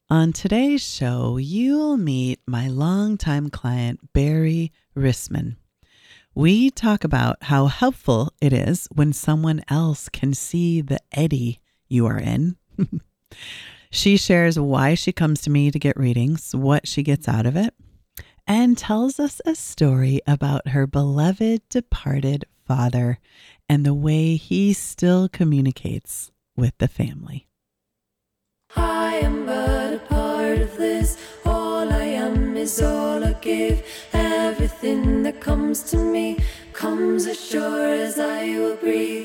On today's show, you'll meet my longtime client, Barry Rissman. We talk about how helpful it is when someone else can see the eddy you are in. She shares why she comes to me to get readings, what she gets out of it, and tells us a story about her beloved departed father and the way he still communicates with the family. I am but a part of this. All I am is all I give. Everything that comes to me comes as sure as I will breathe.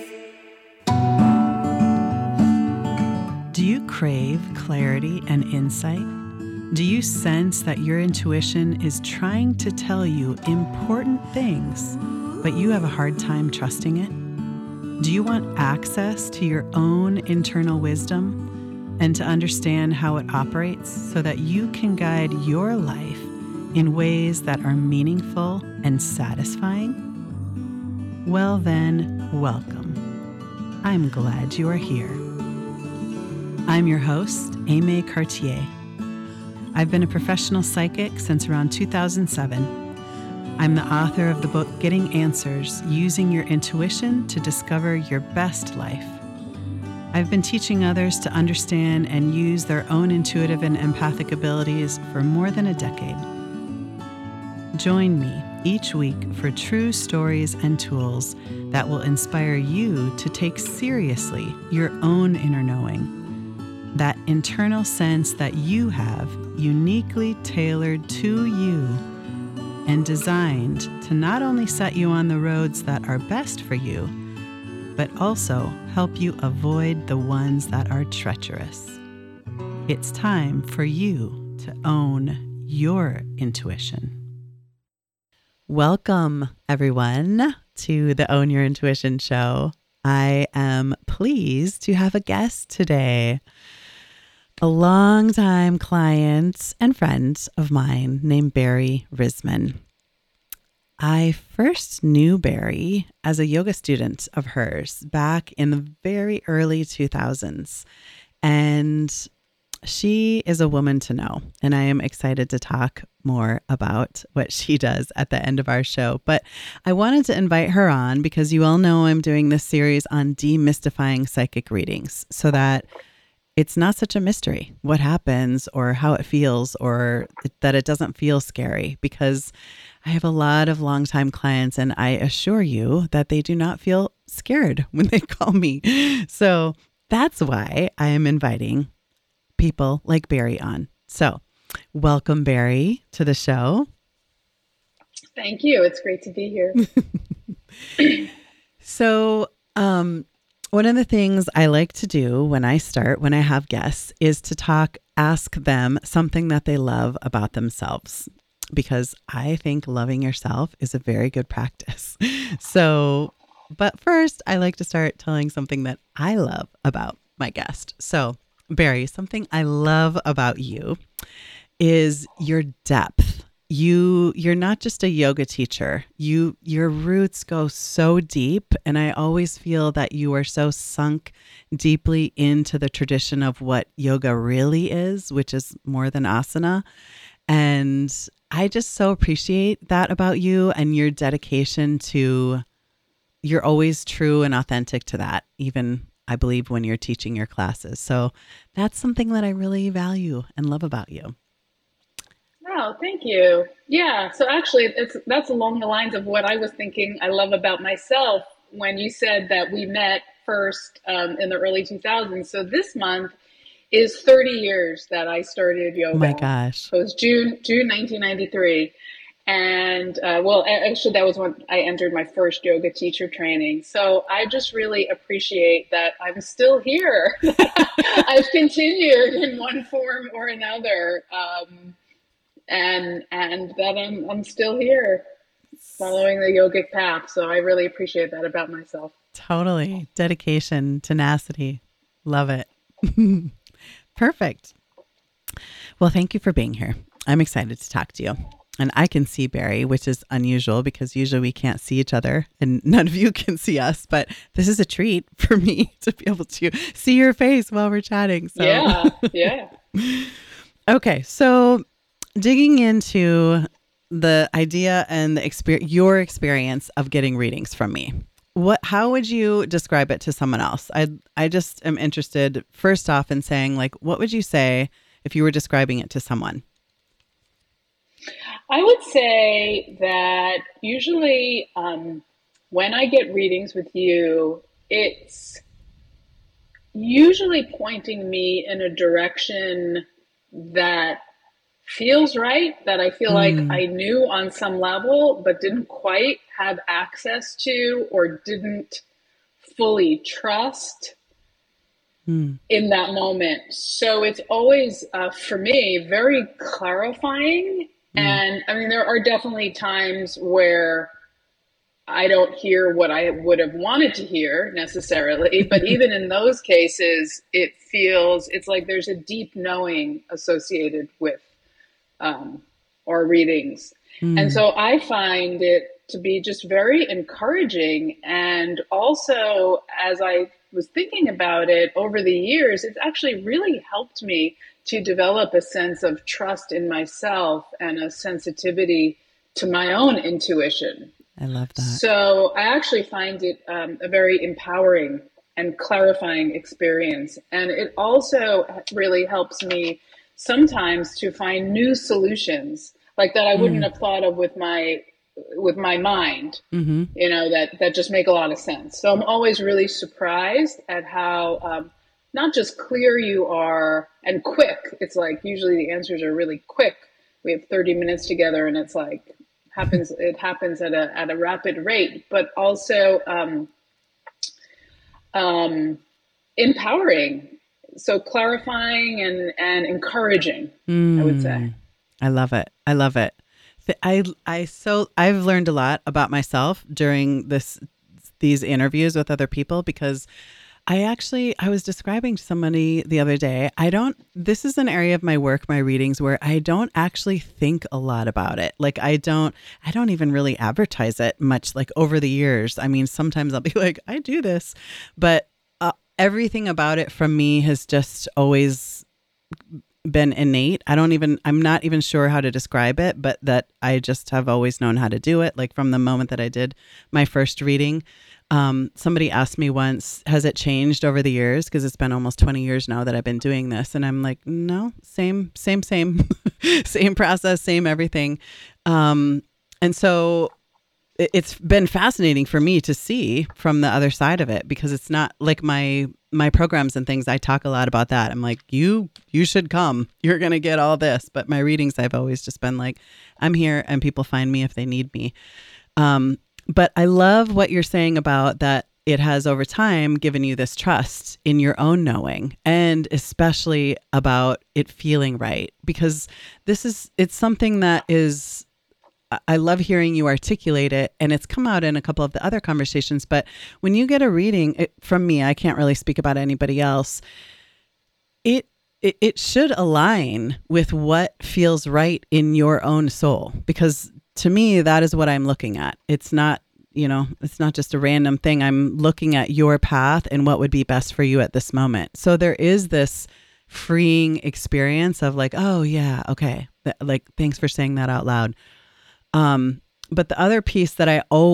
Do you crave clarity and insight? Do you sense that your intuition is trying to tell you important things, but you have a hard time trusting it? Do you want access to your own internal wisdom and to understand how it operates so that you can guide your life in ways that are meaningful and satisfying? Well then, welcome. I'm glad you are here. I'm your host, Aimée Cartier. I've been a professional psychic since around 2007. I'm the author of the book, Getting Answers, Using Your Intuition to Discover Your Best Life. I've been teaching others to understand and use their own intuitive and empathic abilities for more than a decade. Join me each week for true stories and tools that will inspire you to take seriously your own inner knowing, that internal sense that you have uniquely tailored to you and designed to not only set you on the roads that are best for you, but also help you avoid the ones that are treacherous. It's time for you to own your intuition. Welcome, everyone, to the Own Your Intuition show. I am pleased to have a guest today, a longtime client and friend of mine named Barry Rissman. I first knew Barry as a yoga student of hers back in the very early 2000s. And she is a woman to know. And I am excited to talk more about what she does at the end of our show. But I wanted to invite her on because you all know I'm doing this series on demystifying psychic readings so that it's not such a mystery what happens or how it feels or that it doesn't feel scary, because I have a lot of longtime clients and I assure you that they do not feel scared when they call me. So that's why I am inviting people like Barry on. So welcome, Barry, to the show. Thank you. It's great to be here. So, one of the things I like to do when I have guests, is to ask them something that they love about themselves, because I think loving yourself is a very good practice. But first, I like to start telling something that I love about my guest. So, Barry, something I love about you is your depth. You're not just a yoga teacher. Your roots go so deep, and I always feel that you are so sunk deeply into the tradition of what yoga really is, which is more than asana. And I just so appreciate that about you and your dedication to, you're always true and authentic to that, even I believe when you're teaching your classes. So that's something that I really value and love about you. Oh, thank you. Yeah. So actually, that's along the lines of what I was thinking I love about myself when you said that we met first in the early 2000s. So this month is 30 years that I started yoga. Oh my gosh. So it was June 1993. And actually, that was when I entered my first yoga teacher training. So I just really appreciate that I'm still here. I've continued in one form or another. And that I'm still here following the yogic path. So I really appreciate that about myself. Totally. Dedication, tenacity. Love it. Perfect. Well, thank you for being here. I'm excited to talk to you. And I can see Barry, which is unusual because usually we can't see each other and none of you can see us. But this is a treat for me to be able to see your face while we're chatting. So. Yeah. Okay, so digging into the idea and the your experience of getting readings from me. How would you describe it to someone else? I just am interested first off in saying, like, what would you say if you were describing it to someone? I would say that usually when I get readings with you, it's usually pointing me in a direction that feels right, that I feel like Mm, I knew on some level, but didn't quite have access to or didn't fully trust mm, in that moment. So it's always, for me, very clarifying. mm, And I mean, there are definitely times where I don't hear what I would have wanted to hear necessarily, but even in those cases, it's like there's a deep knowing associated with um, our readings. And mm, so I find it to be just very encouraging. And also, as I was thinking about it over the years, it's actually really helped me to develop a sense of trust in myself and a sensitivity to my own intuition. I love that. So I actually find it a very empowering and clarifying experience. And it also really helps me sometimes to find new solutions like that I wouldn't Mm, have thought of with my mind, mm-hmm. that just make a lot of sense. So I'm always really surprised at how not just clear you are and quick. It's like usually the answers are really quick. We have 30 minutes together and it's like it happens at a rapid rate, but also um, empowering, so clarifying and encouraging, I would say. Mm, I love it. I love it. I've learned a lot about myself during these interviews with other people because I was describing to somebody the other day. This is an area of my work, my readings, where I don't actually think a lot about it. Like I don't even really advertise it much, like over the years. I mean, sometimes I'll be like, I do this, but everything about it from me has just always been innate. I'm not even sure how to describe it, but that I just have always known how to do it. Like from the moment that I did my first reading. Somebody asked me once, has it changed over the years? Because it's been almost 20 years now that I've been doing this. And I'm like, no, same, same process, same everything. And so it's been fascinating for me to see from the other side of it, because it's not like my programs and things. I talk a lot about that. I'm like, you should come, you're going to get all this. But my readings, I've always just been like, I'm here and people find me if they need me. But I love what you're saying about that. It has over time given you this trust in your own knowing, and especially about it feeling right, because it's something that is, I love hearing you articulate it, and it's come out in a couple of the other conversations. But when you get a reading from me, I can't really speak about anybody else. It should align with what feels right in your own soul, because to me, that is what I'm looking at. It's not just a random thing. I'm looking at your path and what would be best for you at this moment. So there is this freeing experience of like, oh yeah, okay. Like, thanks for saying that out loud. But the other piece that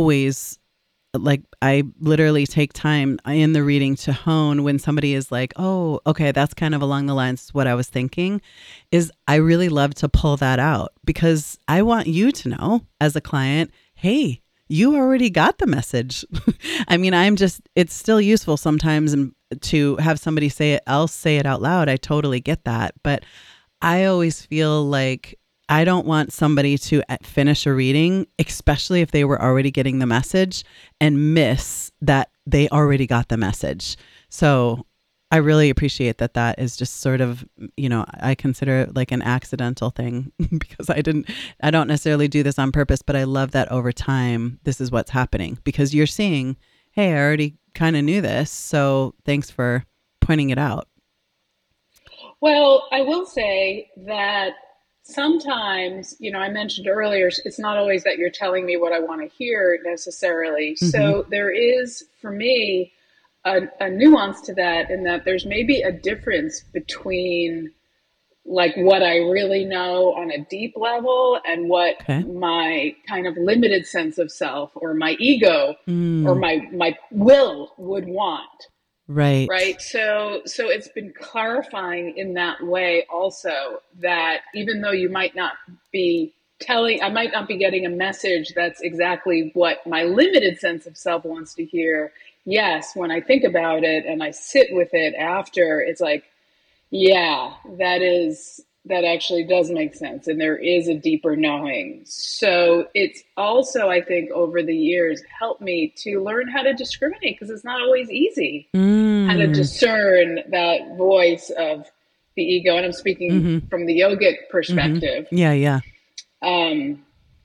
I literally take time in the reading to hone when somebody is like, oh, okay, that's kind of along the lines of what I was thinking, is I really love to pull that out, because I want you to know as a client, hey, you already got the message. I mean, it's still useful sometimes to have somebody say it out loud. I totally get that. But I always feel like I don't want somebody to finish a reading, especially if they were already getting the message, and miss that they already got the message. So I really appreciate that is just sort of, I consider it like an accidental thing because I don't necessarily do this on purpose, but I love that over time, this is what's happening, because you're seeing, hey, I already kind of knew this. So thanks for pointing it out. Well, I will say that sometimes, I mentioned earlier, it's not always that you're telling me what I want to hear necessarily. Mm-hmm. So there is, for me, a nuance to that, in that there's maybe a difference between like what I really know on a deep level and what Okay. my kind of limited sense of self or my ego or Mm, my will would want. right. Right. So it's been clarifying in that way also that even though you might not be I might not be getting a message that's exactly what my limited sense of self wants to hear. Yes, when I think about it and I sit with it after, it's like, yeah, that actually does make sense. And there is a deeper knowing. So it's also, I think, over the years helped me to learn how to discriminate because it's not always easy how to Mm, discern that voice of the ego. And I'm speaking mm-hmm, from the yogic mm-hmm. perspective, Yeah, yeah, um,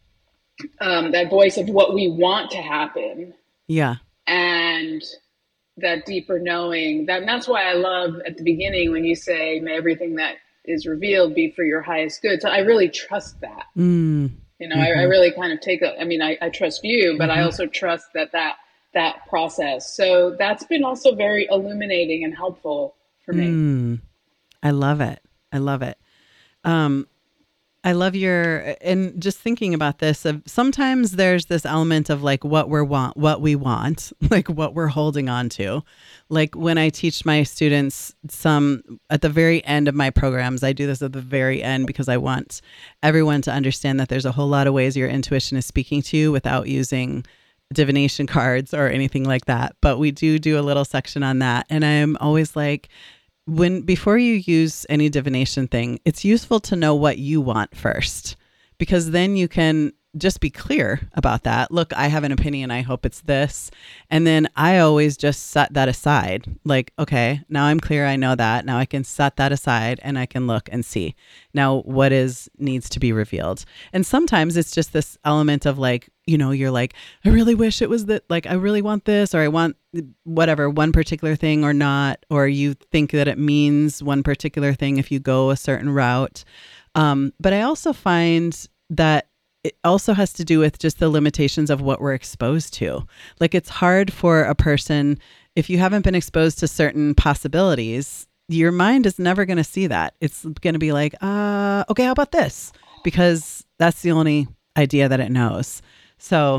that voice of what we want to happen yeah. and that deeper knowing. That's why I love at the beginning when you say, may everything that is revealed be for your highest good. So I really trust that. Mm, I mm-hmm, really kind of I trust you, but I mm-hmm. also trust that process. So that's been also very illuminating and helpful for me. Mm, I love it. I love it. Um, I love and just thinking about this, of sometimes there's this element of like what we want, like what we're holding on to. Like when I teach my students some at the very end of my programs, I do this at the very end because I want everyone to understand that there's a whole lot of ways your intuition is speaking to you without using divination cards or anything like that. But we do a little section on that. And I'm always like, before you use any divination thing, it's useful to know what you want first, because then you can just be clear about that. Look, I have an opinion. I hope it's this. And then I always just set that aside. Like, okay, now I'm clear. I know that. Now I can set that aside and I can look and see now what needs to be revealed. And sometimes it's just this element of like, you're like, I really wish it was that, like, I really want this, or I want whatever, one particular thing or not, or you think that it means one particular thing if you go a certain route. But I also find that it also has to do with just the limitations of what we're exposed to. Like it's hard for a person, if you haven't been exposed to certain possibilities, your mind is never going to see that. It's going to be like, okay, how about this? Because that's the only idea that it knows. So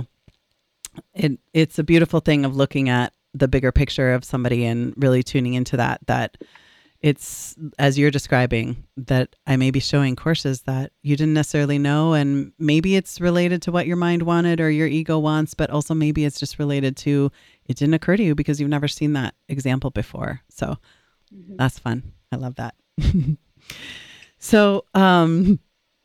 it's a beautiful thing of looking at the bigger picture of somebody and really tuning into that it's, as you're describing, that I may be showing courses that you didn't necessarily know. And maybe it's related to what your mind wanted or your ego wants, but also maybe it's just related to, it didn't occur to you because you've never seen that example before. So that's fun. I love that. So I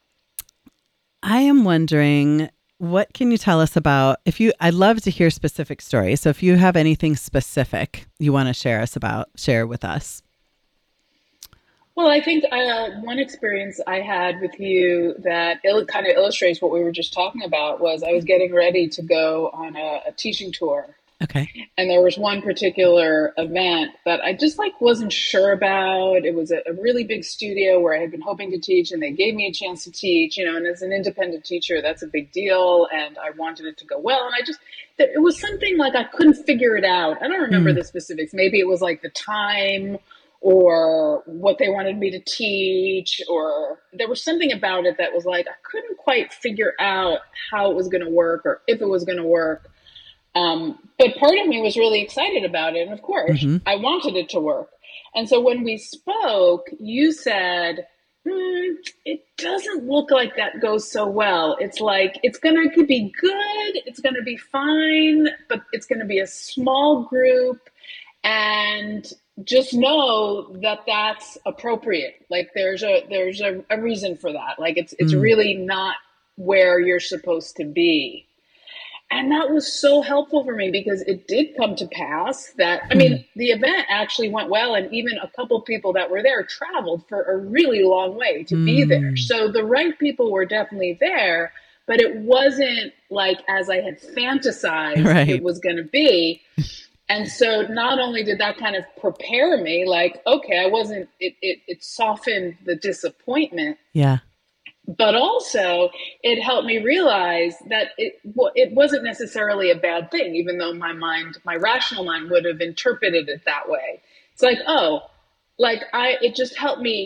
am wondering, what can you tell us about, I'd love to hear specific stories. So if you have anything specific you want to share with us. Well, I think one experience I had with you that kind of illustrates what we were just talking about was I was getting ready to go on a teaching tour. Okay. And there was one particular event that I just like wasn't sure about. It was a really big studio where I had been hoping to teach, and they gave me a chance to teach, and as an independent teacher, that's a big deal. And I wanted it to go well. And it was something like I couldn't figure it out. I don't remember the specifics. Maybe it was like the time or what they wanted me to teach, or there was something about it that was like, I couldn't quite figure out how it was going to work or if it was going to work. But part of me was really excited about it. And of course, I wanted it to work. And so when we spoke, you said, it doesn't look like that goes so well. It's like, it could be good. It's going to be fine, but it's going to be a small group. And just know that that's appropriate. Like there's a reason for that. Like it's really not where you're supposed to be. And that was so helpful for me because it did come to pass that, the event actually went well. And even a couple people that were there traveled for a really long way to be there. So the right people were definitely there, but it wasn't like as I had fantasized it was going to be. And so not only did that kind of prepare me, like, okay, it softened the disappointment. Yeah. But also it helped me realize that it wasn't necessarily a bad thing, even though my rational mind would have interpreted it that way. It's like, it just helped me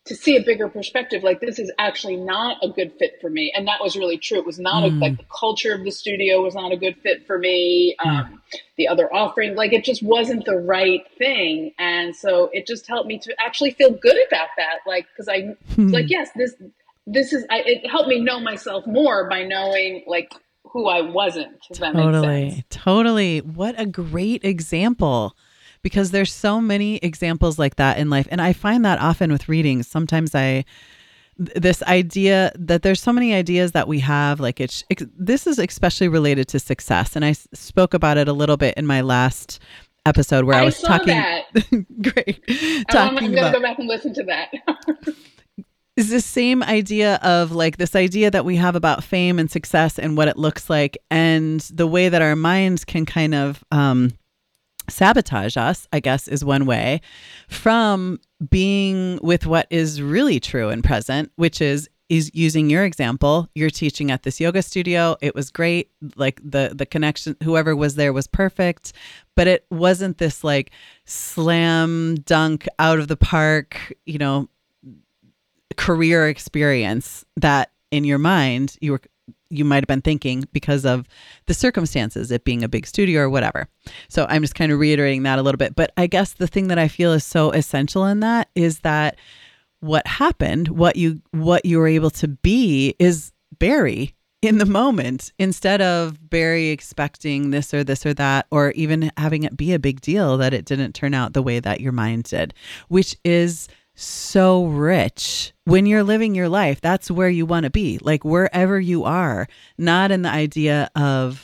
to see a bigger perspective, like this is actually not a good fit for me. And that was really true. It was not like the culture of the studio was not a good fit for me. The other offering, like it just wasn't the right thing. And so it just helped me to actually feel good about that. Like, cause I like, yes, this is, it helped me know myself more by knowing like who I wasn't. If that makes sense. Totally. What a great example. Because there's so many examples like that in life. And I find that often with readings. Sometimes this idea that there's so many ideas that we have, like this is especially related to success. And I spoke about it a little bit in my last episode where I was talking. That. Great. I'm going to go back and listen to that. Is the same idea of like this idea that we have about fame and success and what it looks like, and the way that our minds can kind of, sabotage us, I guess, is one way from being with what is really true and present, which is using your example. You're teaching at this yoga studio. It was great. Like the connection, whoever was there was perfect, but it wasn't this like slam dunk out of the park, career experience that in your mind you might have been thinking because of the circumstances, it being a big studio or whatever. So I'm just kind of reiterating that a little bit. But I guess the thing that I feel is so essential in that is that what happened, what you were able to be is Barry in the moment, instead of Barry expecting this or that, or even having it be a big deal that it didn't turn out the way that your mind did, which is so rich when you're living your life. That's where you want to be, like wherever you are, not in the idea of,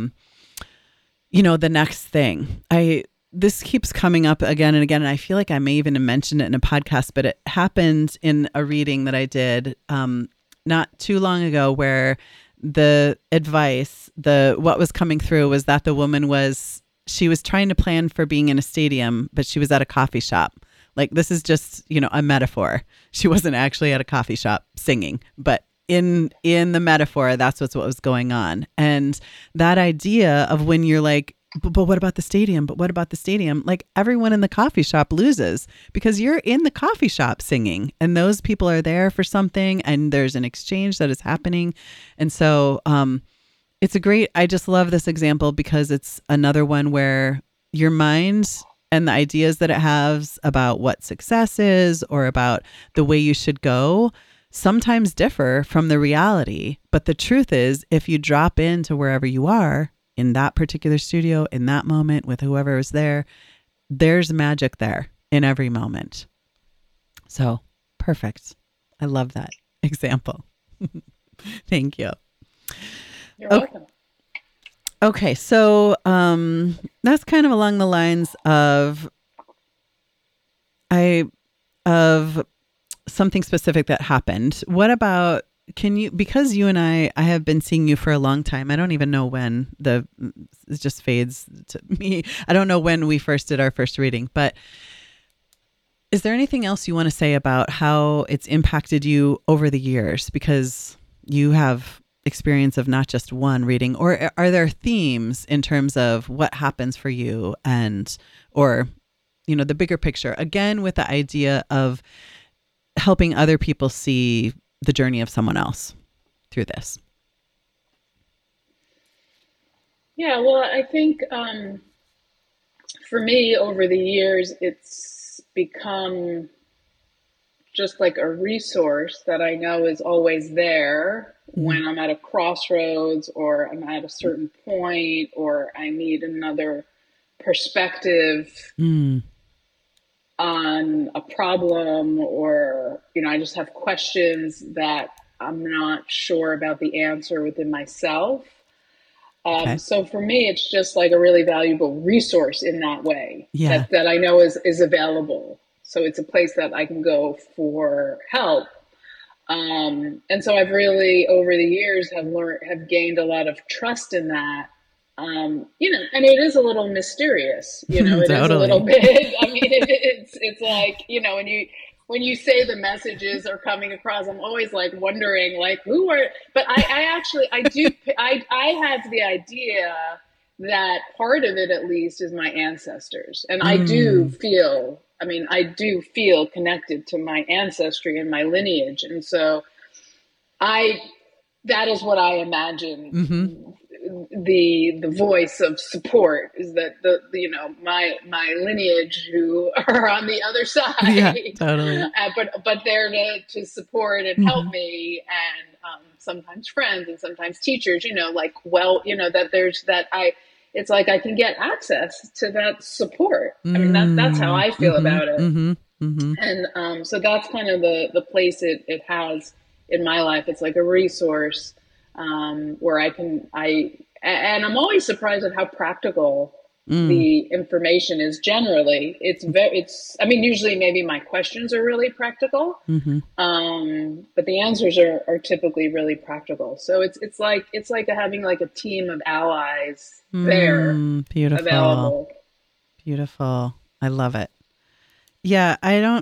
the next thing. This keeps coming up again and again, and I feel like I may even have mentioned it in a podcast, but it happened in a reading that I did not too long ago, where the advice, what was coming through was that the woman she was trying to plan for being in a stadium, but she was at a coffee shop. Like, this is just, a metaphor. She wasn't actually at a coffee shop singing, but in the metaphor, that's what was going on. And that idea of when you're like, but what about the stadium? But what about the stadium? Like, everyone in the coffee shop loses because you're in the coffee shop singing, and those people are there for something, and there's an exchange that is happening. And so I just love this example because it's another one where your mind and the ideas that it has about what success is or about the way you should go sometimes differ from the reality. But the truth is, if you drop into wherever you are in that particular studio, in that moment with whoever is there, there's magic there in every moment. So perfect. I love that example. Thank you. You're welcome. Okay, so that's kind of along the lines of something specific that happened. What about, because you and I have been seeing you for a long time. I don't even know when it just fades to me. I don't know when we first did our first reading, but is there anything else you want to say about how it's impacted you over the years? Because you have experience of not just one reading, or are there themes in terms of what happens for you or the bigger picture, again, with the idea of helping other people see the journey of someone else through this? Yeah, well, I think for me over the years, it's become just like a resource that I know is always there when I'm at a crossroads, or I'm at a certain point, or I need another perspective on a problem, or, I just have questions that I'm not sure about the answer within myself. Okay. So for me, it's just like a really valuable resource in that way, that I know is available. So it's a place that I can go for help. And so I've really, over the years, have gained a lot of trust in that. And it is a little mysterious, it totally. Is a little bit, I mean, it's like, when you say the messages are coming across, I'm always like wondering, like, who are, but I have the idea that part of it, at least, is my ancestors. And I do feel I mean, I do feel connected to my ancestry and my lineage. And so that is what I imagine the voice of support is, that my lineage who are on the other side, Yeah, totally. but they're to support and help me, and sometimes friends and sometimes teachers, that there's that it's like I can get access to that support. I mean, that's how I feel about it. And so that's kind of the place it has in my life. It's like a resource where and I'm always surprised at how practical the information is generally. I mean, usually maybe my questions are really practical, but the answers are typically really practical. So it's like having like a team of allies there, beautiful, available. Beautiful. I love it. Yeah,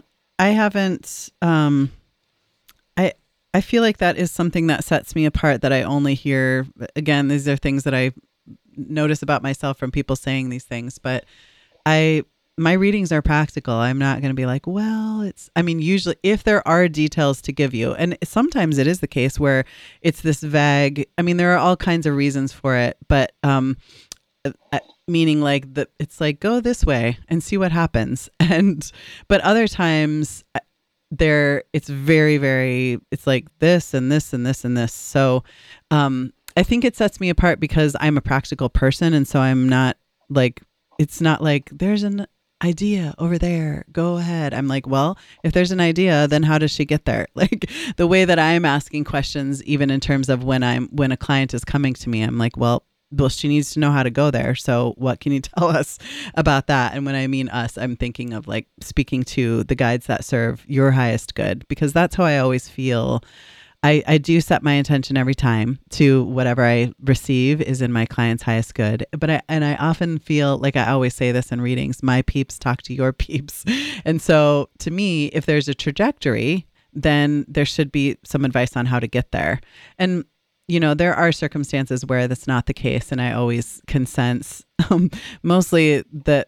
I feel like that is something that sets me apart, that I only hear. Again, these are things that I notice about myself from people saying these things, but my readings are practical. I'm not going to be like, well, usually if there are details to give you, and sometimes it is the case where it's this vague, I mean, there are all kinds of reasons for it, but meaning like it's like, go this way and see what happens. But other times it's very, very, it's like this and this and this and this. So I think it sets me apart because I'm a practical person. And so I'm not like, it's not like there's an idea over there, go ahead. I'm like, well, if there's an idea, then how does she get there? Like the way that I'm asking questions, even in terms of when a client is coming to me, I'm like, well, she needs to know how to go there. So what can you tell us about that? And when I mean us, I'm thinking of like speaking to the guides that serve your highest good, because that's how I always feel. I do set my intention every time to whatever I receive is in my client's highest good. But I often feel like, I always say this in readings, my peeps talk to your peeps. And so to me, if there's a trajectory, then there should be some advice on how to get there. And there are circumstances where that's not the case. And I always can sense mostly that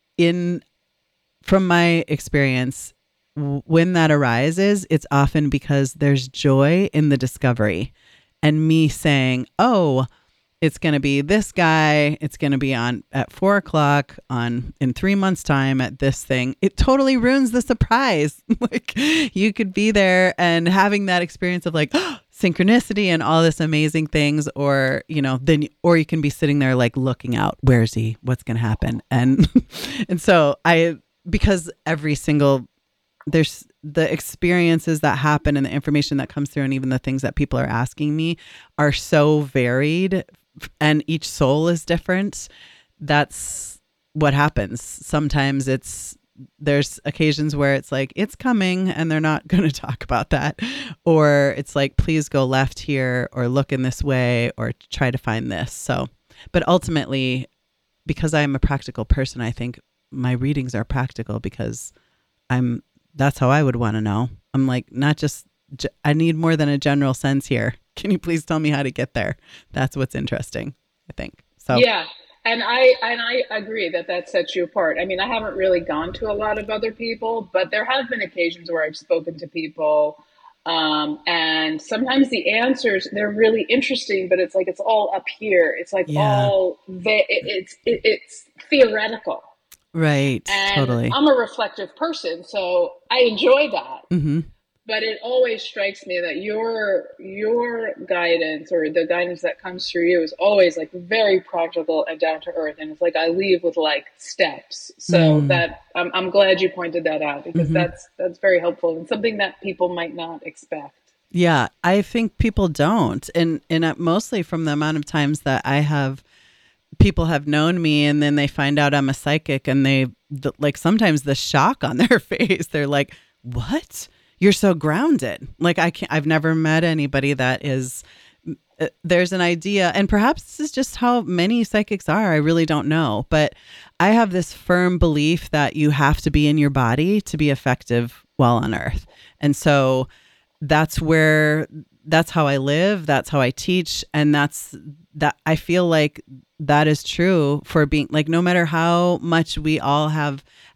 from my experience, when that arises, it's often because there's joy in the discovery and me saying, oh, it's going to be this guy. It's going to be on at 4:00 in 3 months time at this thing. It totally ruins the surprise. Like you could be there and having that experience of like, synchronicity and all this amazing things, or or you can be sitting there like looking out, where is he, what's going to happen? And so because there's the experiences that happen and the information that comes through and even the things that people are asking me are so varied and each soul is different. That's what happens. Sometimes there's occasions where it's like, it's coming and they're not going to talk about that. Or it's like, please go left here or look in this way or try to find this. So, but ultimately, because I'm a practical person, I think my readings are practical because that's how I would want to know. I'm like, not just, I need more than a general sense here. Can you please tell me how to get there? That's what's interesting, I think. So yeah. And I agree that sets you apart. I mean, I haven't really gone to a lot of other people, but there have been occasions where I've spoken to people, and sometimes the answers, they're really interesting, but it's like it's all up here. It's like it's theoretical, right? And totally. I'm a reflective person, so I enjoy that. Mm-hmm. But it always strikes me that your guidance, or the guidance that comes through you, is always like very practical and down to earth. And it's like I leave with like steps. So that I'm glad you pointed that out, because that's very helpful and something that people might not expect. Yeah, I think people don't, and mostly from the amount of times that people have known me, and then they find out I'm a psychic, and like sometimes the shock on their face, they're like, "What? You're so grounded." Like I've never met anybody that is, there's an idea, and perhaps this is just how many psychics are. I really don't know, but I have this firm belief that you have to be in your body to be effective while on earth. And so that's how I live. That's how I teach. And that I feel like that is true for being like, no matter how much we all have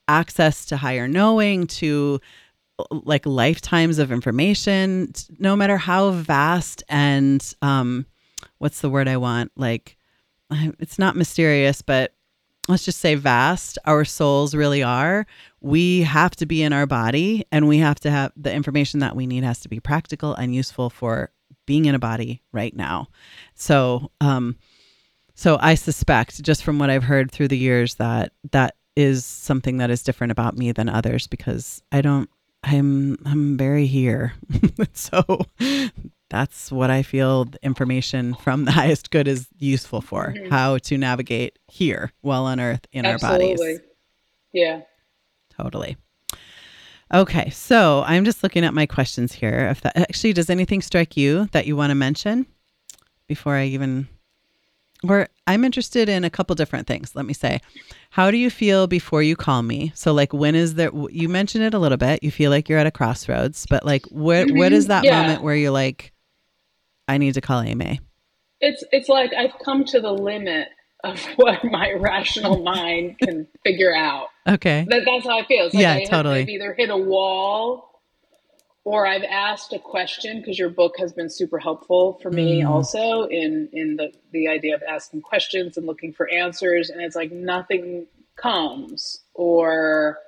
access to higher knowing, to like lifetimes of information, no matter how vast and what's the word I want? Like, it's not mysterious, but let's just say vast our souls really are. We have to be in our body, and we have to have the information that we need has to be practical and useful for being in a body right now. So, so I suspect, just from what I've heard through the years, that that is something that is different about me than others, because I'm very here. So that's what I feel the information from the highest good is useful for, how to navigate here while on earth in Absolutely. our bodies. Yeah. Totally. Okay. So I'm just looking at my questions here. If that actually, does anything strike you that you want to mention before I even, or I'm interested in a couple different things. Let me say, how do you feel before you call me? So like, when is there, you mentioned it a little bit, you feel like you're at a crossroads, but like, what is that moment where you're like, I need to call AMA? It's like I've come to the limit of what my rational mind can figure out. Okay. That's how I feel. It's like totally. I've either hit a wall, or I've asked a question, because your book has been super helpful for me also in the idea of asking questions and looking for answers. And it's like nothing comes, or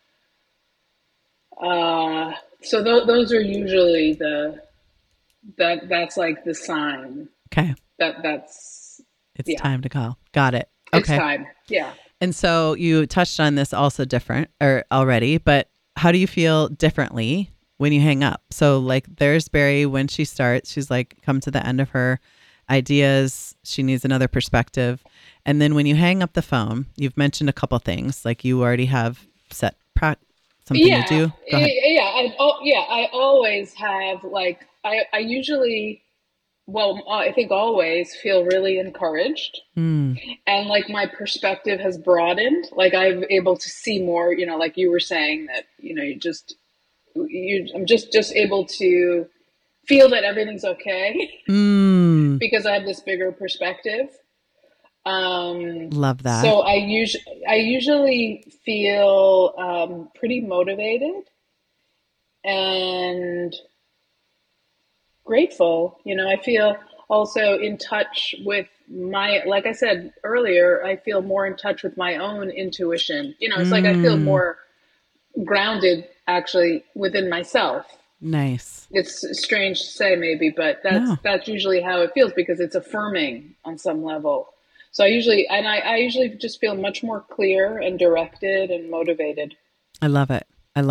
so those are usually that's like the sign. Okay. It's time to call. Got it. Okay. It's time. Yeah. And so you touched on this also already, but how do you feel differently when you hang up? So like, there's Barry, when she starts, she's like come to the end of her ideas. She needs another perspective. And then when you hang up the phone, you've mentioned a couple things, like you already have set something you do. Go ahead. I always have, like, I usually, I think always feel really encouraged. And like my perspective has broadened. Like I'm able to see more, like you were saying that, I'm just able to feel that everything's okay because I have this bigger perspective. Love that. So I usually feel pretty motivated and grateful. I feel also in touch with like I said earlier, I feel more in touch with my own intuition. It's like I feel more grounded actually within myself. Nice. It's strange to say maybe, but that's usually how it feels, because it's affirming on some level. So I usually just feel much more clear and directed and motivated. I love it.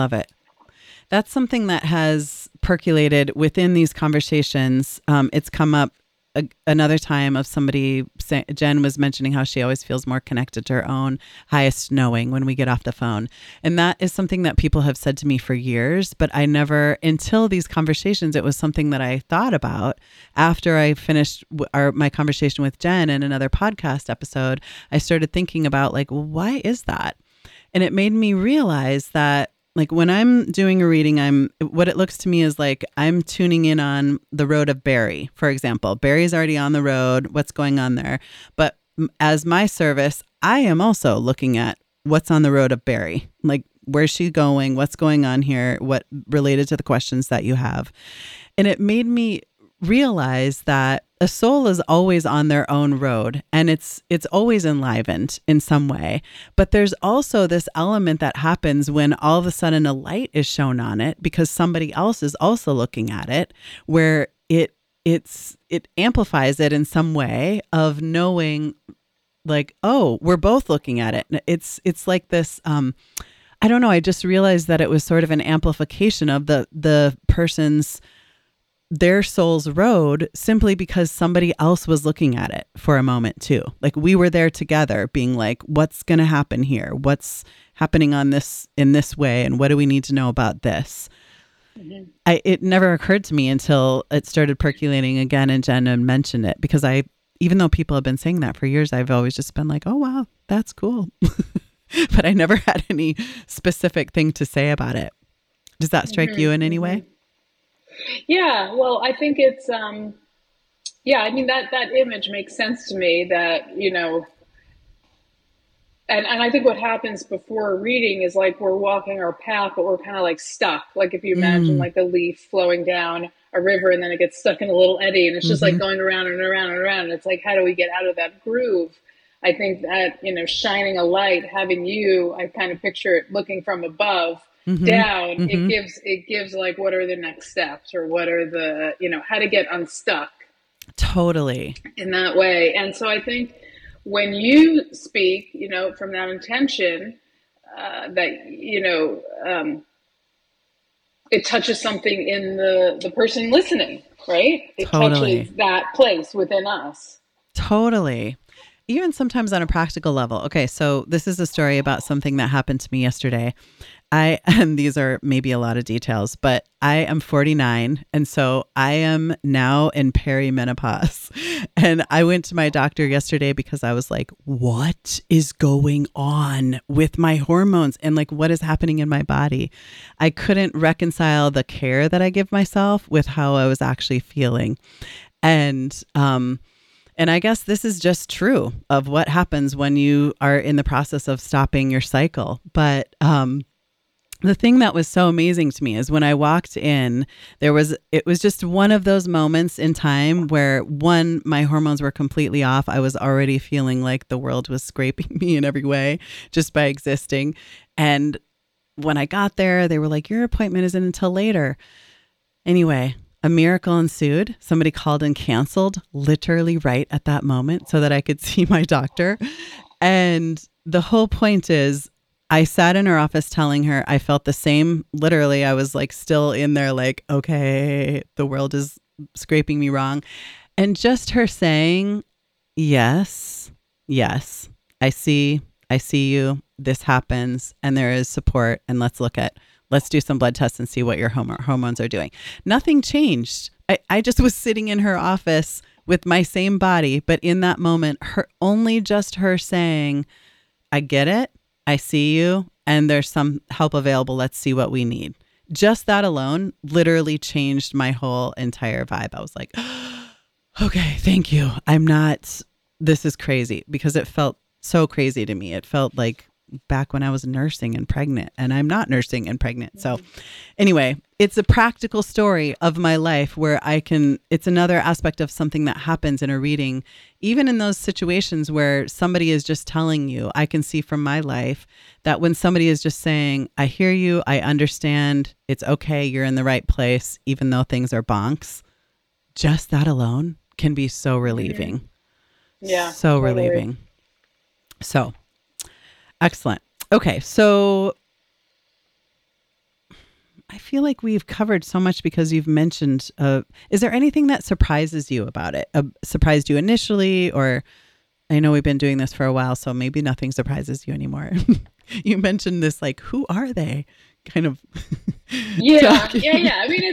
That's something that has percolated within these conversations. It's come up another time of somebody saying, Jen was mentioning how she always feels more connected to her own highest knowing when we get off the phone. And that is something that people have said to me for years, but I never, until these conversations, it was something that I thought about after I finished my conversation with Jen in another podcast episode. I started thinking about like, well, why is that? And it made me realize that like when I'm doing a reading, what it looks to me is like I'm tuning in on the road of Barry, for example. Barry's already on the road. What's going on there? But as my service, I am also looking at what's on the road of Barry. Like, where's she going? What's going on here? What related to the questions that you have? And it made me realize that a soul is always on their own road, and it's always enlivened in some way. But there's also this element that happens when all of a sudden a light is shown on it because somebody else is also looking at it, where it amplifies it in some way of knowing like, oh, we're both looking at it. It's like this, I don't know. I just realized that it was sort of an amplification of the person's, their soul's road, simply because somebody else was looking at it for a moment too. Like we were there together being like, what's going to happen here? What's happening in this way? And what do we need to know about this? Mm-hmm. It never occurred to me until it started percolating again and Jen mentioned it, because even though people have been saying that for years, I've always just been like, oh, wow, that's cool. But I never had any specific thing to say about it. Does that strike you in any way? Yeah, well, I think it's, I mean, that image makes sense to me that, and I think what happens before a reading is like we're walking our path, but we're kind of like stuck. Like if you imagine Mm, like a leaf flowing down a river and then it gets stuck in a little eddy and it's just like mm-hmm, going around and around and around. And it's like, how do we get out of that groove? I think that, shining a light, having you, I kind of picture it looking from above mm-hmm, down. mm-hmm. It gives like, what are the next steps, or what are the, how to get unstuck Totally. in that way. And so I think when you speak, from that intention, that, it touches something in the person listening, right? It touches Totally. that place within us. Totally. Even sometimes on a practical level. Okay, so this is a story about something that happened to me yesterday. And these are maybe a lot of details, but I am 49. And so I am now in perimenopause. And I went to my doctor yesterday because I was like, what is going on with my hormones and like what is happening in my body? I couldn't reconcile the care that I give myself with how I was actually feeling. And I guess this is just true of what happens when you are in the process of stopping your cycle. But the thing that was so amazing to me is when I walked in, it was just one of those moments in time where my hormones were completely off. I was already feeling like the world was scraping me in every way just by existing. And when I got there, they were like, your appointment isn't until later. Anyway, a miracle ensued. Somebody called and canceled literally right at that moment so that I could see my doctor. And the whole point is, I sat in her office telling her I felt the same. Literally, I was like still in there like, okay, the world is scraping me wrong. And just her saying, yes, I see you. This happens and there is support. And let's do some blood tests and see what your hormones are doing. Nothing changed. I just was sitting in her office with my same body. But in that moment, her saying, I get it. I see you, and there's some help available. Let's see what we need. Just that alone literally changed my whole entire vibe. I was like, okay, thank you. This is crazy, because it felt so crazy to me. It felt like back when I was nursing and pregnant, and I'm not nursing and pregnant. So anyway, it's a practical story of my life where it's another aspect of something that happens in a reading. Even in those situations where somebody is just telling you, I can see from my life that when somebody is just saying, I hear you, I understand, it's okay, you're in the right place, even though things are bonks, just that alone can be so relieving. Yeah. So totally. relieving. So excellent. Okay. So I feel like we've covered so much because you've mentioned, is there anything that surprises you about it? Surprised you initially, or I know we've been doing this for a while, so maybe nothing surprises you anymore. You mentioned this, like, who are they? Kind of. Yeah. I mean,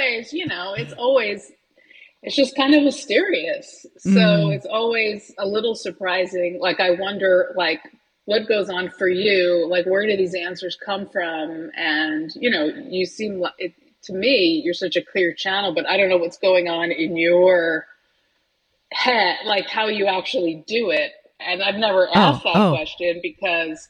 it's just kind of mysterious. So it's always a little surprising. Like, I wonder, like, what goes on for you? Like, where do these answers come from? And, you seem like, to me, you're such a clear channel, but I don't know what's going on in your head, like how you actually do it. And I've never asked that question because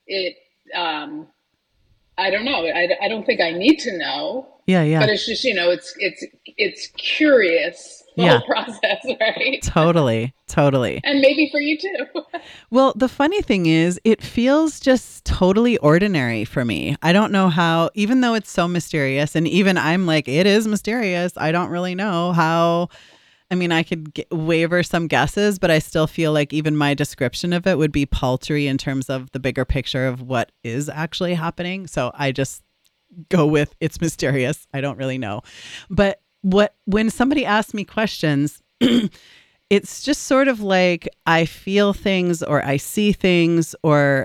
I don't know. I don't think I need to know. Yeah. But it's just, it's curious, the whole process, right? Totally. And maybe for you too. Well, the funny thing is, it feels just totally ordinary for me. I don't know how, even though it's so mysterious, and even I'm like, it is mysterious. I don't really know how. I mean, I could waver some guesses, but I still feel like even my description of it would be paltry in terms of the bigger picture of what is actually happening. So I just go with it's mysterious. I don't really know. But when somebody asks me questions, it's just sort of like I feel things or I see things or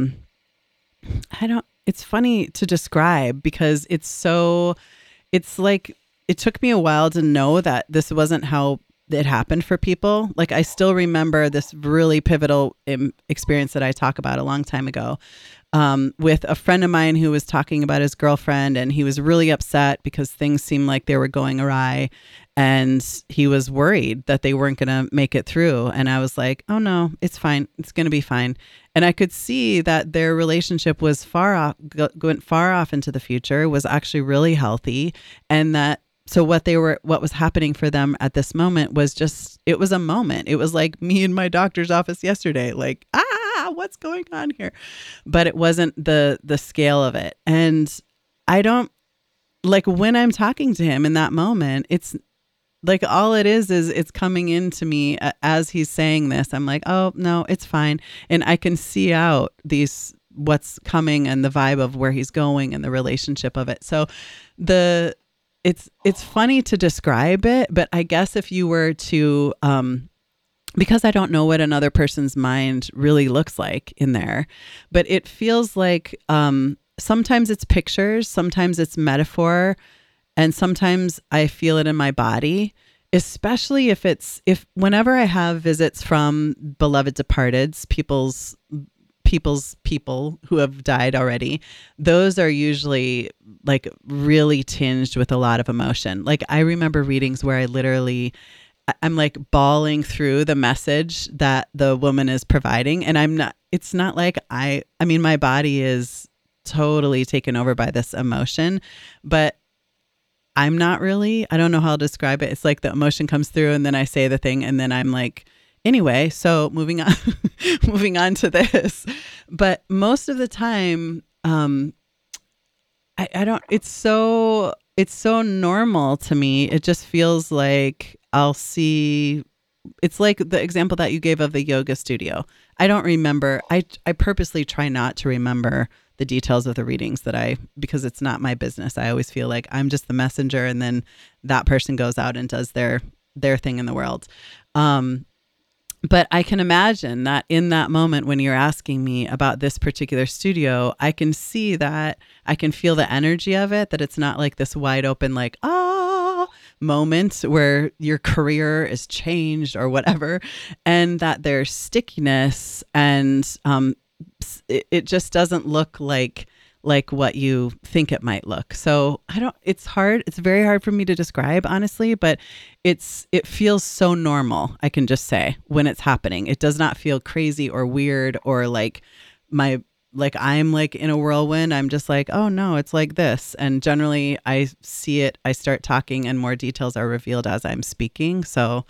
it's funny to describe because it's like it took me a while to know that this wasn't how it happened for people. Like I still remember this really pivotal experience that I talked about a long time ago with a friend of mine who was talking about his girlfriend, and he was really upset because things seemed like they were going awry. and he was worried that they weren't going to make it through. And I was like, oh no, it's fine. It's going to be fine. And I could see that their relationship was went far off into the future, was actually really healthy. And that, so what was happening for them at this moment was just, it was a moment. It was like me in my doctor's office yesterday, like, what's going on here? But it wasn't the scale of it. And I don't, like, when I'm talking to him in that moment, it's like, all it is it's coming into me as he's saying this. I'm like, oh no, it's fine. And I can see out what's coming and the vibe of where he's going and the relationship of it. So it's funny to describe it, but I guess if you were to, because I don't know what another person's mind really looks like in there, but it feels like sometimes it's pictures, sometimes it's metaphor, and sometimes I feel it in my body, especially if whenever I have visits from beloved departeds, people who have died already, those are usually like really tinged with a lot of emotion. Like I remember readings where I'm like bawling through the message that the woman is providing. And it's not like I mean, my body is totally taken over by this emotion, but I don't know how to describe it. It's like the emotion comes through and then I say the thing and then I'm like, anyway, so moving on, moving on to this. But most of the time, I don't, it's so normal to me. It just feels like it's like the example that you gave of the yoga studio. I don't remember. I purposely try not to remember the details of the readings because it's not my business. I always feel like I'm just the messenger and then that person goes out and does their thing in the world. But I can imagine that in that moment when you're asking me about this particular studio, I can see that, I can feel the energy of it, that it's not like this wide open, like, moment where your career is changed or whatever, and that there's stickiness and it just doesn't look like what you think it might look. So it's very hard for me to describe, honestly, but it feels so normal. I can just say when it's happening, it does not feel crazy or weird or like I'm like in a whirlwind. I'm just like, oh no, it's like this. And generally I see it, I start talking and more details are revealed as I'm speaking. So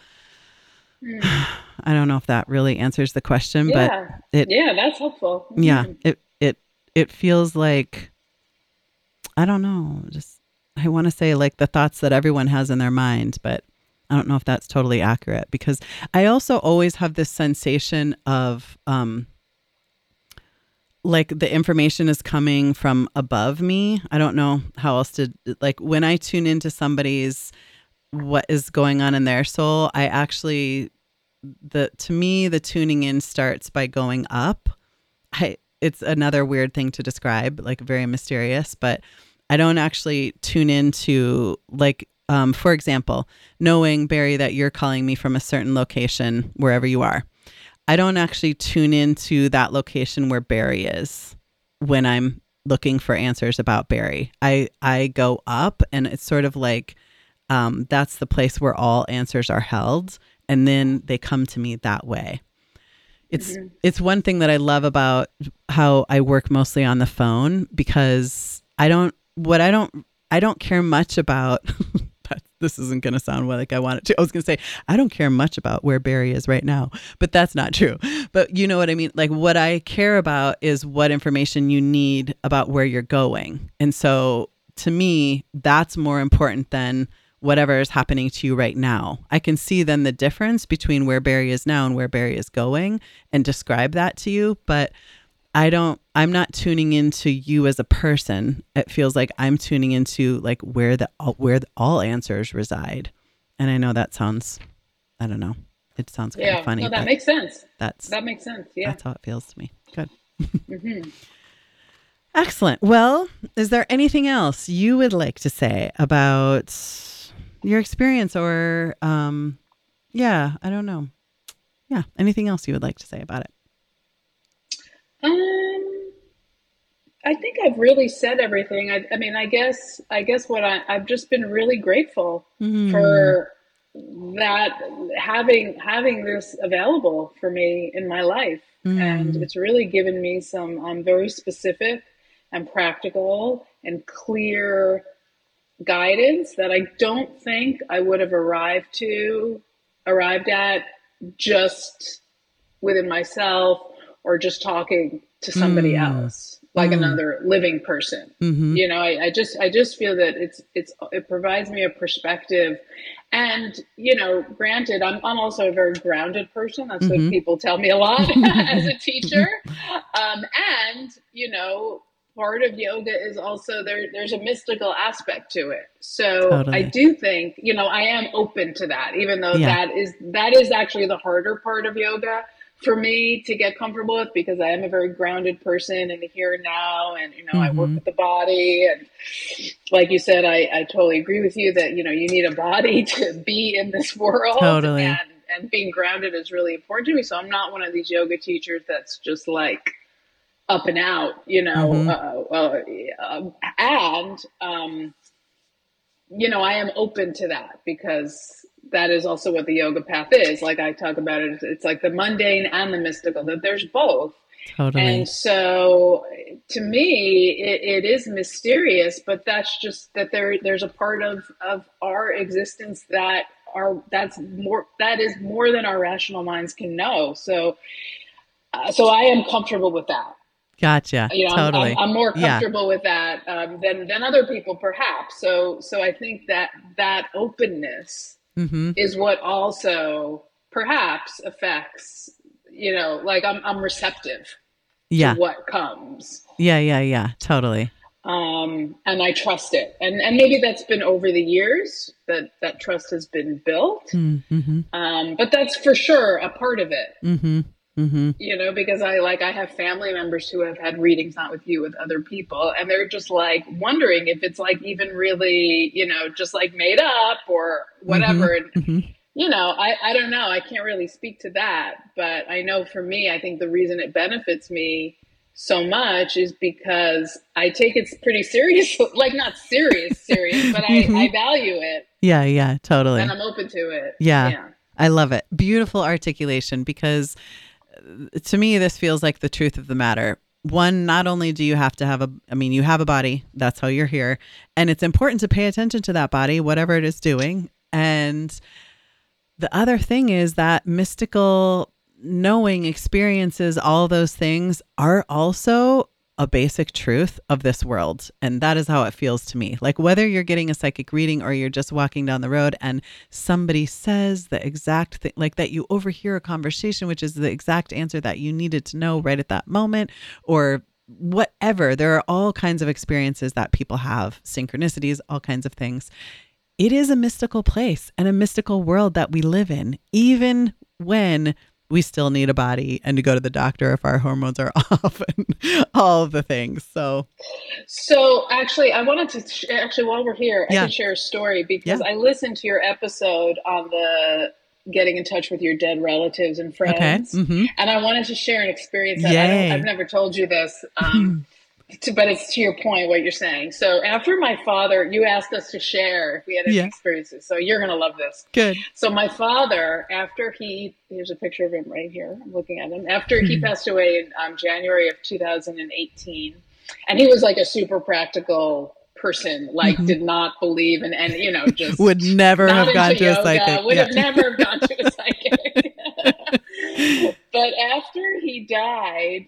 I don't know if that really answers the question, but that's helpful. Yeah. It feels like, I don't know, just, I want to say like the thoughts that everyone has in their mind, but I don't know if that's totally accurate because I also always have this sensation of, like the information is coming from above me. I don't know how else to, like when I tune into somebody's, what is going on in their soul, I actually, to me, the tuning in starts by going up. It's another weird thing to describe, like very mysterious, but I don't actually tune into like, for example, knowing, Barry, that you're calling me from a certain location, wherever you are. I don't actually tune into that location where Barry is when I'm looking for answers about Barry. I go up and it's sort of like, that's the place where all answers are held. And then they come to me that way. It's one thing that I love about how I work mostly on the phone because I don't care much about, this isn't going to sound like I want it to. I was going to say, I don't care much about where Barry is right now, but that's not true. But you know what I mean? Like what I care about is what information you need about where you're going. And so to me, that's more important than whatever is happening to you right now. I can see then the difference between where Barry is now and where Barry is going and describe that to you. But I'm not tuning into you as a person. It feels like I'm tuning into like where all answers reside. And I know that sounds, I don't know. It sounds kind of funny. No, that makes sense. That makes sense. Yeah. That's how it feels to me. Good. Excellent. Well, is there anything else you would like to say about your experience or, I don't know. Yeah. Anything else you would like to say about it? I think I've really said everything. I mean, I guess what I've just been really grateful for that having this available for me in my life, and it's really given me some very specific and practical and clear guidance that I don't think I would have arrived at just within myself or just talking to somebody else, like another living person. You know, I just feel that it provides me a perspective. And, you know, granted, I'm also a very grounded person. That's what people tell me a lot as a teacher. And, you know, part of yoga is also there's a mystical aspect to it. So totally. I do think, you know, I am open to that, even though that is actually the harder part of yoga for me to get comfortable with, because I am a very grounded person in the here and now. And, you know, I work with the body. And like you said, I totally agree with you that, you know, you need a body to be in this world. Totally. And being grounded is really important to me. So I'm not one of these yoga teachers that's just like up and out, you know, you know, I am open to that, because that is also what the yoga path is. Like I talk about it, it's like the mundane and the mystical, that there's both. Totally. And so to me, it is mysterious, but that's just that there's a part of our existence that is more than our rational minds can know. So I am comfortable with that. Gotcha. You know, totally. I'm more comfortable with that than other people, perhaps. So I think that openness is what also perhaps affects, you know, like I'm receptive to what comes. Yeah. Totally. And I trust it. And maybe that's been over the years that trust has been built. But that's for sure a part of it. You know, because I have family members who have had readings, not with you, with other people, and they're just like wondering if it's like even really, you know, just like made up or whatever. And, you know, I don't know. I can't really speak to that, but I know for me, I think the reason it benefits me so much is because I take it pretty serious, like not serious, but I value it. Yeah, totally. And I'm open to it. Yeah. I love it. Beautiful articulation, because to me, this feels like the truth of the matter. One, not only do you have to have you have a body, that's how you're here. And it's important to pay attention to that body, whatever it is doing. And the other thing is that mystical knowing, experiences, all those things are also a basic truth of this world. And that is how it feels to me. Like whether you're getting a psychic reading or you're just walking down the road and somebody says the exact thing, like that you overhear a conversation, which is the exact answer that you needed to know right at that moment, or whatever. There are all kinds of experiences that people have, synchronicities, all kinds of things. It is a mystical place and a mystical world that we live in, even when we still need a body and to go to the doctor if our hormones are off and all of the things. So actually, I wanted to, while we're here, I can share a story, because I listened to your episode on the getting in touch with your dead relatives and friends. And I wanted to share an experience that I've never told you this, but it's to your point, what you're saying. So after my father, you asked us to share if we had any experiences. So you're going to love this. Good. So my father, here's a picture of him right here. I'm looking at him. After he passed away in January of 2018, and he was like a super practical person, like did not believe in any, you know, just would never have gone to yoga, a psychic. Would have never gone to a psychic. But after he died,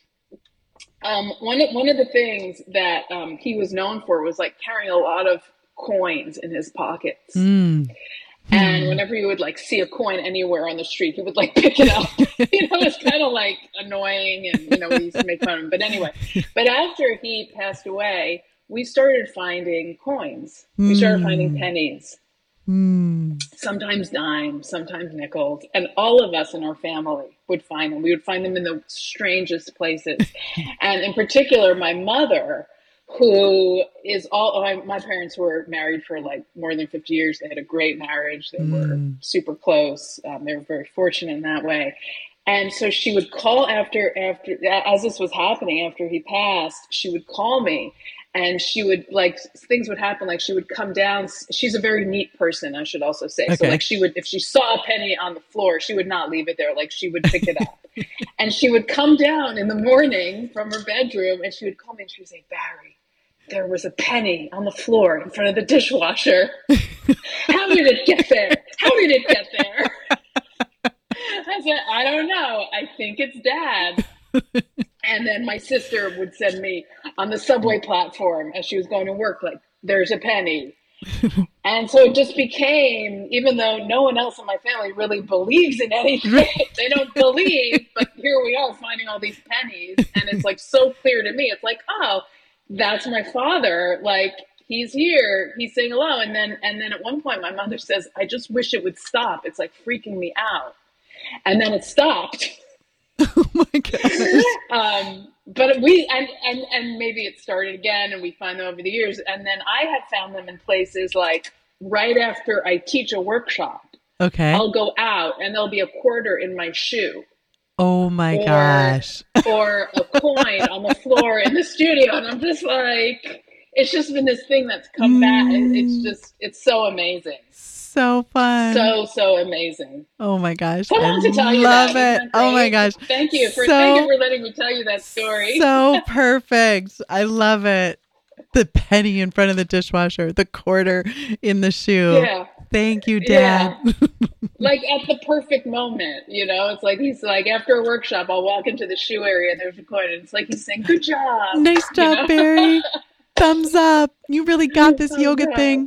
one of the things that he was known for was like carrying a lot of coins in his pockets. And whenever he would like see a coin anywhere on the street, he would like pick it up. You know, it's kind of like annoying, and you know, we used to make fun of him. But anyway, after he passed away, we started finding coins. We started finding pennies. Sometimes dimes, sometimes nickels, and all of us in our family would find them. We would find them in the strangest places. And in particular, my mother, who is my parents were married for like more than 50 years. They had a great marriage. They were super close. They were very fortunate in that way. And so she would call after as this was happening, after he passed, she would call me. and she would like things would happen. Like she would come down. She's a very neat person, I should also say. Okay. So like she would, if she saw a penny on the floor, she would not leave it there. Like she would pick it up and she would come down in the morning from her bedroom and she would call me and she would say, Barry, there was a penny on the floor in front of the dishwasher. How did it get there? How did it get there? I said, I don't know. I think it's Dad. And then my sister would send me on the subway platform as she was going to work, like, there's a penny. And so it just became, even though no one else in my family really believes in anything, they don't believe, but here we are finding all these pennies. And it's like so clear to me. It's like, oh, that's my father. Like, he's here. He's saying hello. And then at one point, my mother says, I just wish it would stop. It's like freaking me out. And then it stopped. Oh my gosh. But we, and maybe it started again and we find them over the years. And then I have found them in places like right after I teach a workshop. Okay. I'll go out and there'll be a quarter in my shoe. Oh my gosh. Or a coin on the floor in the studio. And I'm just like, it's just been this thing that's come back. It's so amazing. So fun. So amazing. Oh my gosh. I wanted to tell you love that. it. Oh my gosh. Thank you for letting me tell you that story. So perfect. I love it. The penny in front of the dishwasher, the quarter in the shoe. Yeah. Thank you, Dad. Yeah. Like at the perfect moment, it's like, he's like, after a workshop, I'll walk into the shoe area and there's a coin and it's like, he's saying, good job. Nice job, Barry. Thumbs up. You really got this yoga thing.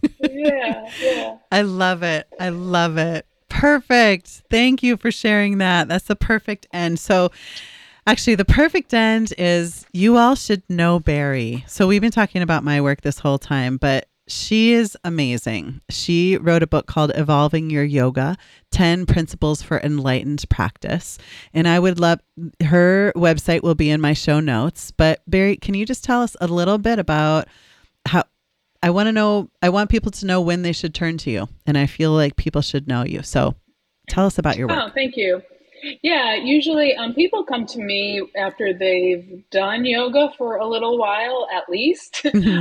Yeah. I love it. I love it. Perfect. Thank you for sharing that. That's the perfect end. So actually the perfect end is you all should know Barry. So we've been talking about my work this whole time, but she is amazing. She wrote a book called Evolving Your Yoga, 10 Principles for Enlightened Practice. And I would love, her website will be in my show notes. But Barry, can you just tell us a little bit about how, I want people to know when they should turn to you. And I feel like people should know you. So tell us about your work. Oh, thank you. Yeah, usually people come to me after they've done yoga for a little while, at least,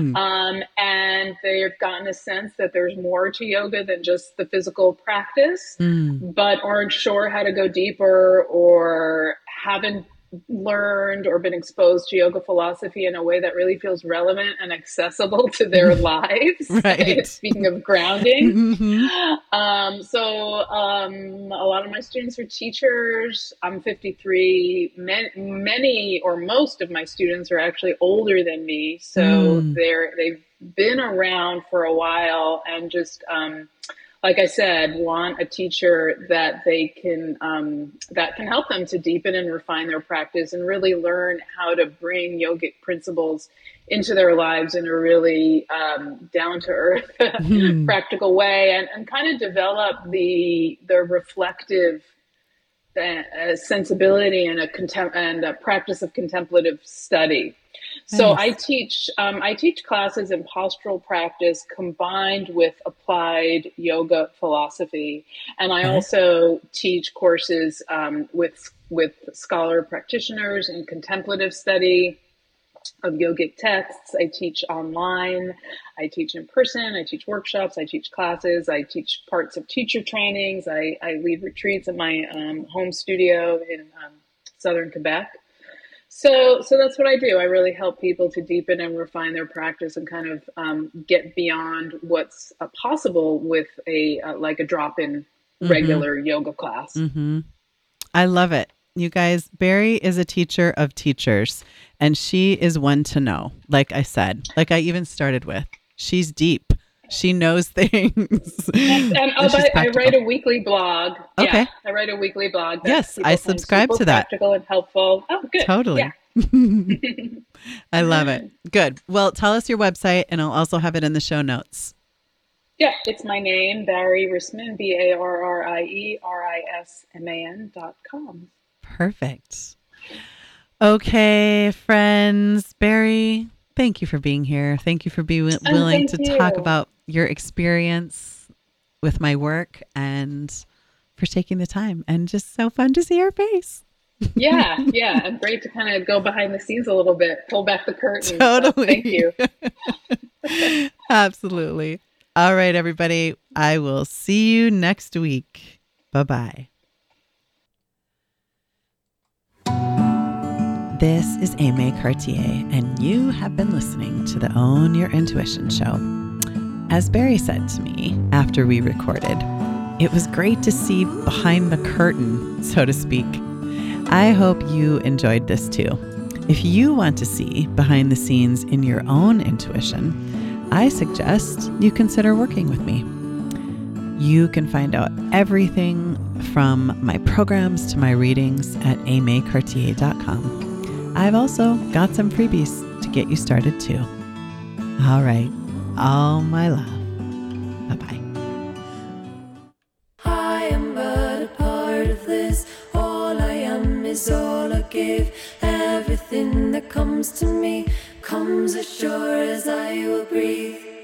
and they've gotten a sense that there's more to yoga than just the physical practice, but aren't sure how to go deeper or haven't learned or been exposed to yoga philosophy in a way that really feels relevant and accessible to their lives. Right. Speaking of grounding. So a lot of my students are teachers. I'm 53. Many or most of my students are actually older than me. So they've been around for a while and just, like I said, want a teacher that they can that can help them to deepen and refine their practice and really learn how to bring yogic principles into their lives in a really down to earth, practical way, and kind of develop the reflective sensibility and a practice of contemplative study. So I teach classes in postural practice combined with applied yoga philosophy, and I also teach courses with scholar practitioners in contemplative study of yogic texts. I teach online, I teach in person, I teach workshops, I teach classes, I teach parts of teacher trainings, I lead retreats at my home studio in southern Quebec. So that's what I do. I really help people to deepen and refine their practice and kind of get beyond what's possible with a drop-in regular yoga class. I love it. You guys, Barry is a teacher of teachers, and she is one to know. Like I said, like I even started with, she's deep. She knows things. And I write a weekly blog. Okay. Yeah, I write a weekly blog. Yes, I subscribe to that. Practical and helpful. Oh, good. Totally. Yeah. I love it. Good. Well, tell us your website, and I'll also have it in the show notes. Yeah, it's my name, Barry Risman, BarrieRisman.com. Perfect. Okay, friends. Barry, thank you for being here. Thank you for being willing to talk about your experience with my work and for taking the time. And just so fun to see your face. Yeah, yeah, and great to kind of go behind the scenes a little bit, pull back the curtain. So thank Totally. you. Absolutely. All right, everybody. I will see you next week. Bye-bye. This is Aimee Cartier, and you have been listening to the Own Your Intuition show. As Barry said to me after we recorded, it was great to see behind the curtain, so to speak. I hope you enjoyed this too. If you want to see behind the scenes in your own intuition, I suggest you consider working with me. You can find out everything from my programs to my readings at aimeecartier.com. I've also got some freebies to get you started too. All right, all my love. Bye-bye. I am but a part of this. All I am is all I give. Everything that comes to me comes as sure as I will breathe.